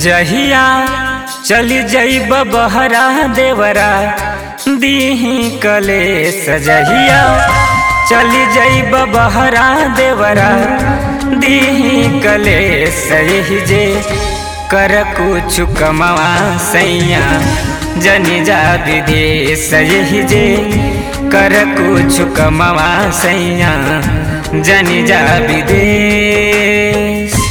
जहिया चली जइब बहरा देवरा दीही कलेस। जहिया चली जइब बहरा देवरा दीही कलेस। यही जे कर कुछ कमावा सैया जनी जा विदेश। यही जे कर कुछ कमावा सैया जनी जा विदेश।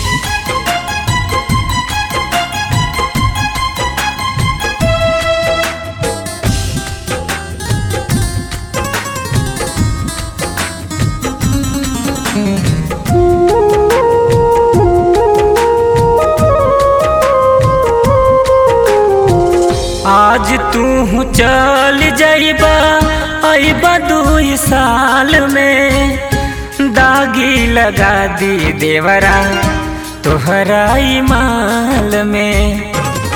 आज तू चल जाइबा अइबा 2 साल में दागी लगा दी देवरा तोहरा माल में।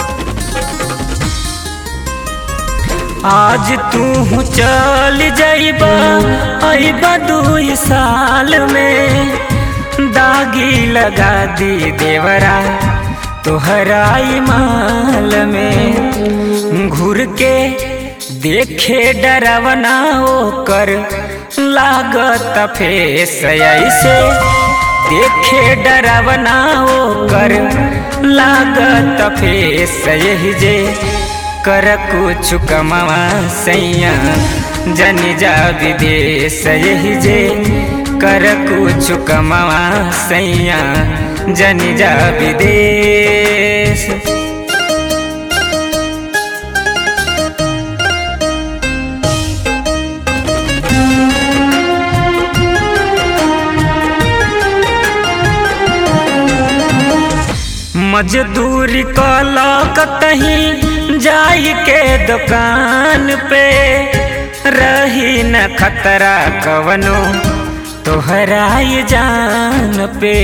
आज तू चल जाइबा अइबा 2 साल में दागी लगा दी देवरा तोहरा माल में। घूर के देखे डरवना ओकर लागत फेस। ऐसे देखे डरवना ओकर लागत फेस। यही जे कर कुछ कमावा सैया जनी जा विदेश। यही जे कर कुछ कमावा सैया जनी जा विदेश। मजदूरी कला कतही जाई के दुकान पे रही न खतरा कवनो तोहरा जान पे।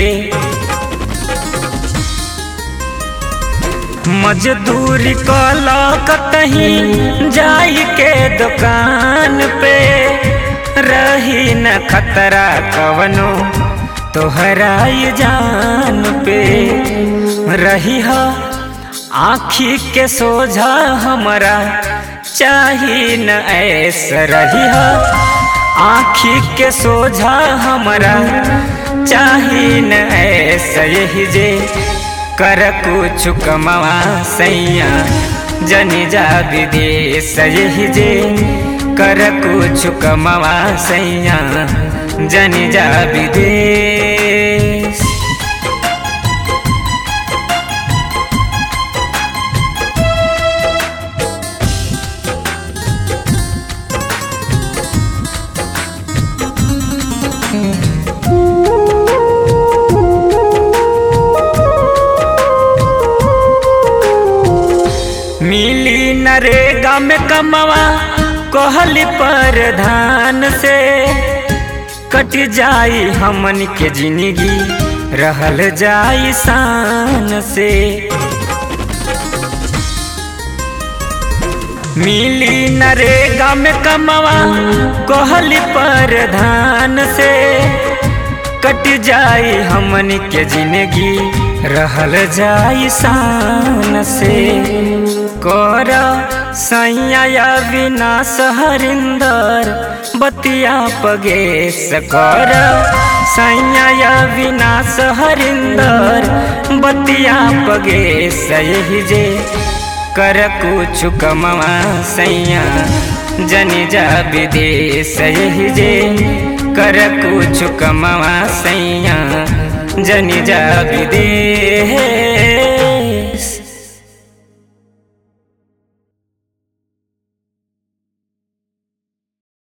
मजदूरी कला कतही जाई के दुकान पे रही न खतरा कवनो तोहरा जान पे। रही हा आँखी के सोझा हमरा चाही न ऐसा। रही हा आँखी के सोझा हमरा चाही न ऐसा। यही जे कर कुछ कमावा सैया जनी जा विदेश। यही जे कर कुछ कमावा सैया जनी जा विदेश। मिली नरेगा में कमावा कहली प्रधान से कट जाई हमन के जिंदगी रहल जाई शान से। मिली नरेगा में कमावा कहली प्रधान से कट जाई हमन के जिंदगी रहल जाई शान से। कर सैया विनाश हरिंदर बतिया पगेश। कर सैया विनाश हरिंदर बतिया पगेश। यही जे कर कुछ कमावा सैया जनी जा विदेश। यही जे कर कुछ कमावा सैया जनी जा विदेश।